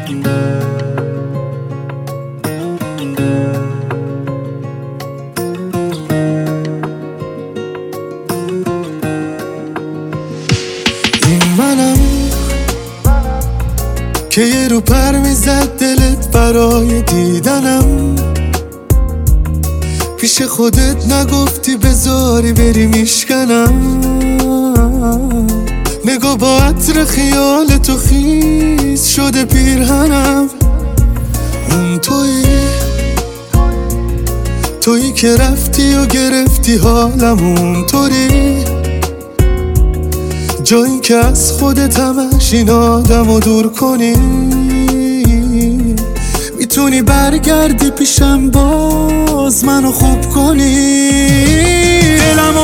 این منم که یه رو پر میزد دلت برای دیدنم، پیش خودت نگفتی بذاری بری میشکنم. نگاه با عطر خیال تو خیس شده پیرهنم. اون تویی که رفتی و گرفتی حالم، اون طوری جایی که از خودت همش این آدمو دور کنی. میتونی برگردی پیشم باز منو خوب کنی. دلمو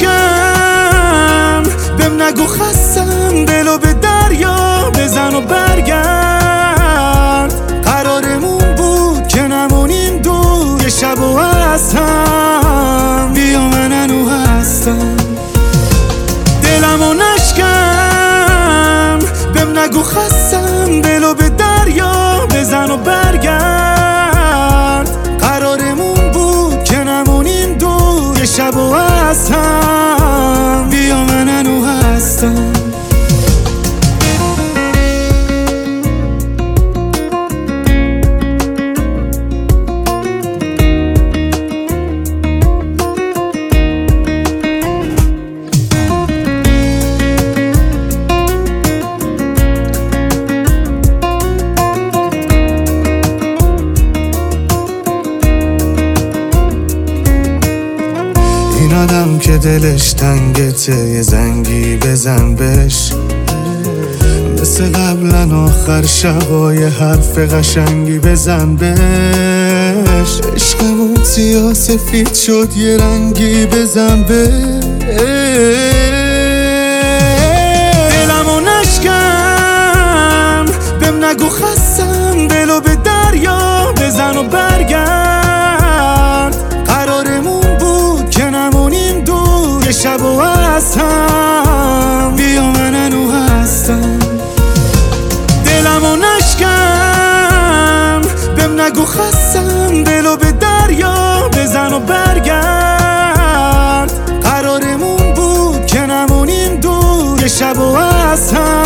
نشکن بهم نگو خستم، دلو به دریا بزن و برگرد. قرارمون بود که نمونیم دور، یه شب و از هم بیا من هنو هستم. دلمو نشکن بهم نگو خستم، دلو به دریا بزن و برگرد. قرارمون بود که نمونیم دور، یه شب و از هم بیا من هنو هستم. این آدم که دلش تنگته یه زنگی بزن بهش، مثل قبلا آخر شبای حرف قشنگی بزن بهش. عشقمون سیاه سفید شد یه رنگی بزن بهش. دلمو نشکن بهم نگو خستم، دلو به دریا بزن و برگرد. قرارمون بود که نمونیم دور، یه شب و از هم بیا من هنو هستم. دلمو نشکن بهم نگو خستم، دلو به دریا بزن و برگرد. قرارمون بود که نمونیم دور، یه شب و از هم